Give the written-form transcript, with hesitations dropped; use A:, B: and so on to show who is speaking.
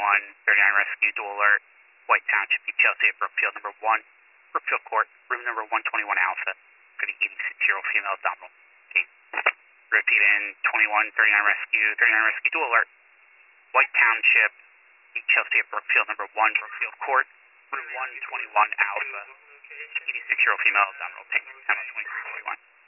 A: Rescue, dual alert, White Township, East Chelsea at Brookfield, number 1, Brookfield Court, room number 121 Alpha, for the 86-year-old female abdominal pain. Repeat in 39 Rescue, dual alert, White Township, East Chelsea at Brookfield, number 1, Brookfield Court, room 121 Alpha, 86-year-old female abdominal pain, 2341.